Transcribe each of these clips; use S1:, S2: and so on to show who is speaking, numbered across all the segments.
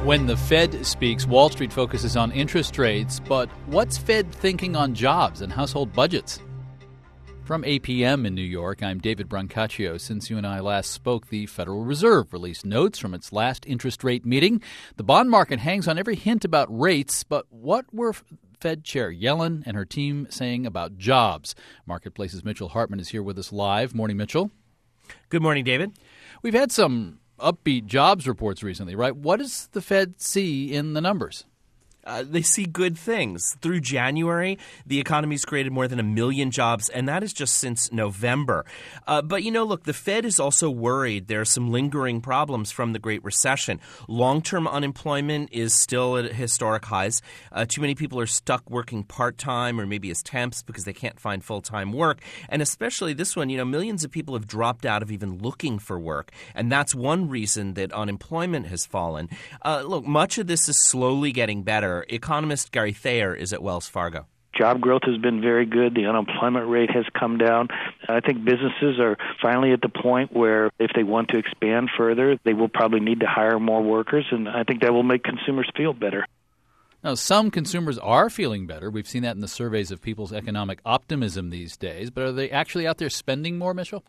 S1: When the Fed speaks, Wall Street focuses on interest rates, but what's Fed thinking on jobs and household budgets? From APM in New York, I'm David Brancaccio. Since you and I last spoke, the Federal Reserve released notes from its last interest rate meeting. The bond market hangs on every hint about rates, but what were Fed Chair Yellen and her team saying about jobs? Marketplace's Mitchell Hartman is here with us live. Morning, Mitchell.
S2: Good morning, David.
S1: We've had some upbeat jobs reports recently, right? What does the Fed see in the numbers?
S2: They see good things. Through January, the economy's created more than 1 million jobs, and that is just since November. But, look, the Fed is also worried there are some lingering problems from the Great Recession. Long-term unemployment is still at historic highs. Too many people are stuck working part-time or maybe as temps because they can't find full-time work. And especially this one, millions of people have dropped out of even looking for work. And that's one reason that unemployment has fallen. Look, much of this is slowly getting better. Economist Gary Thayer is at Wells Fargo.
S3: Job growth has been very good. The unemployment rate has come down. I think businesses are finally at the point where if they want to expand further, they will probably need to hire more workers, and I think that will make consumers feel better.
S1: Now, some consumers are feeling better. We've seen that in the surveys of people's economic optimism these days. But are they actually out there spending more, Mitchell?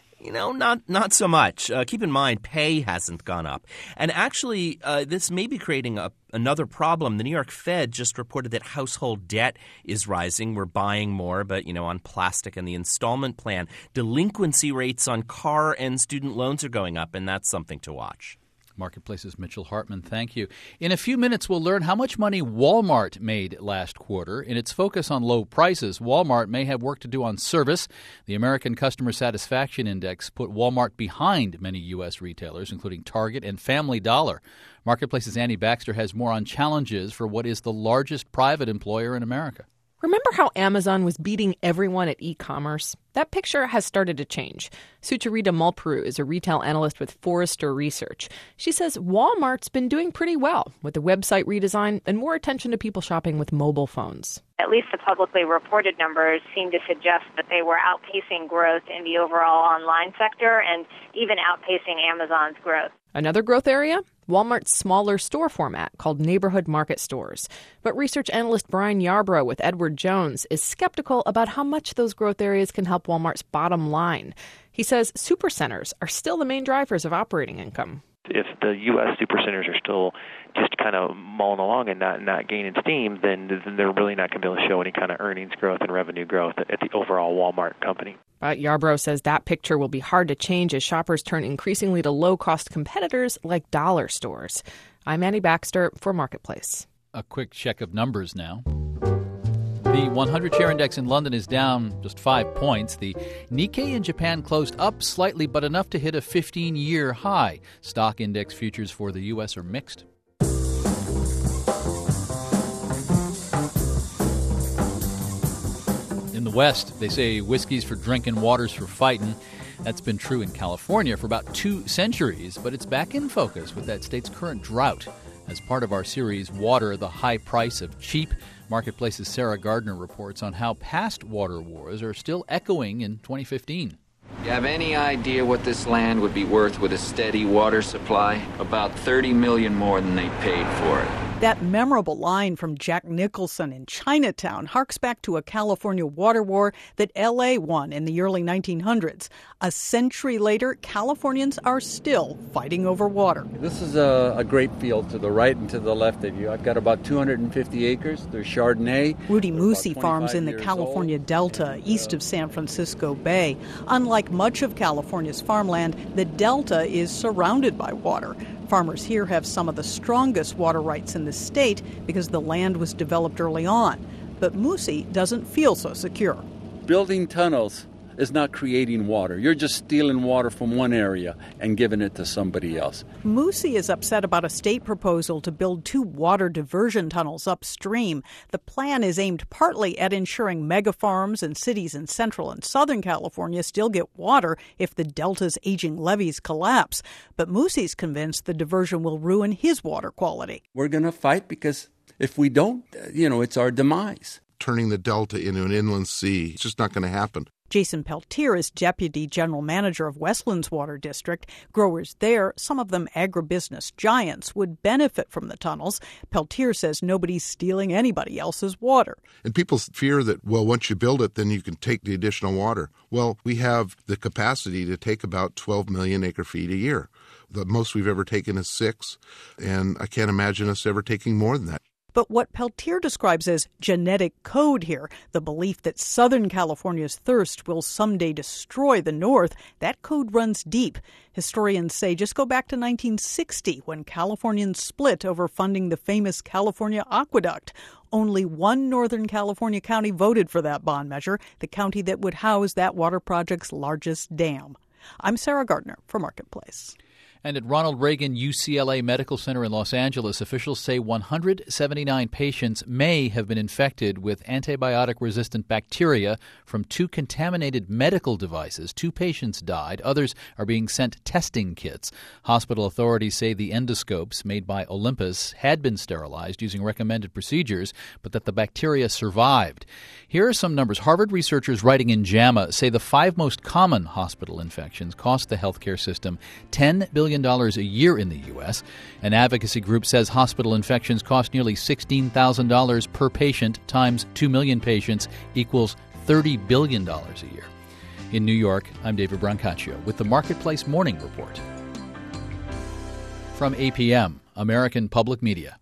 S2: Not so much. Keep in mind, pay hasn't gone up. And actually, this may be creating another problem. The New York Fed just reported that household debt is rising. We're buying more, but, on plastic and the installment plan. Delinquency rates on car and student loans are going up, and that's something to watch.
S1: Marketplace's Mitchell Hartman, thank you. In a few minutes, we'll learn how much money Walmart made last quarter. In its focus on low prices, Walmart may have work to do on service. The American Customer Satisfaction Index put Walmart behind many U.S. retailers, including Target and Family Dollar. Marketplace's Annie Baxter has more on challenges for what is the largest private employer in America.
S4: Remember how Amazon was beating everyone at e-commerce? That picture has started to change. Sucharita Malparu is a retail analyst with Forrester Research. She says Walmart's been doing pretty well with the website redesign and more attention to people shopping with mobile phones.
S5: At least the publicly reported numbers seem to suggest that they were outpacing growth in the overall online sector and even outpacing Amazon's growth.
S4: Another growth area? Walmart's smaller store format called neighborhood market stores. But research analyst Brian Yarbrough with Edward Jones is skeptical about how much those growth areas can help Walmart's bottom line. He says supercenters are still the main drivers of operating income.
S6: If the U.S. supercenters are still just kind of mulling along and not gaining steam, then they're really not going to be able to show any kind of earnings growth and revenue growth at the overall Walmart company.
S4: But Yarbrough says that picture will be hard to change as shoppers turn increasingly to low-cost competitors like dollar stores. I'm Annie Baxter for Marketplace.
S1: A quick check of numbers now. The 100-share index in London is down just 5 points. The Nikkei in Japan closed up slightly, but enough to hit a 15-year high. Stock index futures for the U.S. are mixed. In the West, they say whiskey's for drinking, water's for fighting. That's been true in California for about 2 centuries, but it's back in focus with that state's current drought. As part of our series, Water, the High Price of Cheap, Marketplace's Sarah Gardner reports on how past water wars are still echoing in 2015.
S7: You have any idea what this land would be worth with a steady water supply? About $30 million more than they paid for it.
S8: That memorable line from Jack Nicholson in Chinatown harks back to a California water war that L.A. won in the early 1900s. A century later, Californians are still fighting over water.
S9: This is a great field to the right and to the left of you. I've got about 250 acres. There's Chardonnay.
S8: Rudy Musi farms in the California Delta, east of San Francisco Bay. Unlike much of California's farmland, the Delta is surrounded by water. Farmers here have some of the strongest water rights in the state because the land was developed early on. But Musi doesn't feel so secure.
S9: Building tunnels is not creating water. You're just stealing water from one area and giving it to somebody else.
S8: Musi is upset about a state proposal to build 2 water diversion tunnels upstream. The plan is aimed partly at ensuring mega farms and cities in central and southern California still get water if the Delta's aging levees collapse. But Musi's convinced the diversion will ruin his water quality.
S9: We're going to fight because if we don't, it's our demise.
S10: Turning the Delta into an inland sea, it's just not going to happen.
S8: Jason Peltier is deputy general manager of Westlands Water District. Growers there, some of them agribusiness giants, would benefit from the tunnels. Peltier says nobody's stealing anybody else's water.
S10: And people fear that, well, once you build it, then you can take the additional water. Well, we have the capacity to take about 12 million acre feet a year. The most we've ever taken is 6, and I can't imagine us ever taking more than that.
S8: But what Peltier describes as genetic code here, the belief that Southern California's thirst will someday destroy the North, that code runs deep. Historians say just go back to 1960 when Californians split over funding the famous California Aqueduct. Only one Northern California county voted for that bond measure, the county that would house that water project's largest dam. I'm Sarah Gardner for Marketplace.
S1: And at Ronald Reagan UCLA Medical Center in Los Angeles, officials say 179 patients may have been infected with antibiotic-resistant bacteria from 2 contaminated medical devices. 2 patients died. Others are being sent testing kits. Hospital authorities say the endoscopes made by Olympus had been sterilized using recommended procedures, but that the bacteria survived. Here are some numbers. Harvard researchers writing in JAMA say the 5 most common hospital infections cost the healthcare system $10 billion a year in the U.S. An advocacy group says hospital infections cost nearly $16,000 per patient times 2 million patients equals $30 billion a year. In New York, I'm David Brancaccio with the Marketplace Morning Report. From APM, American Public Media.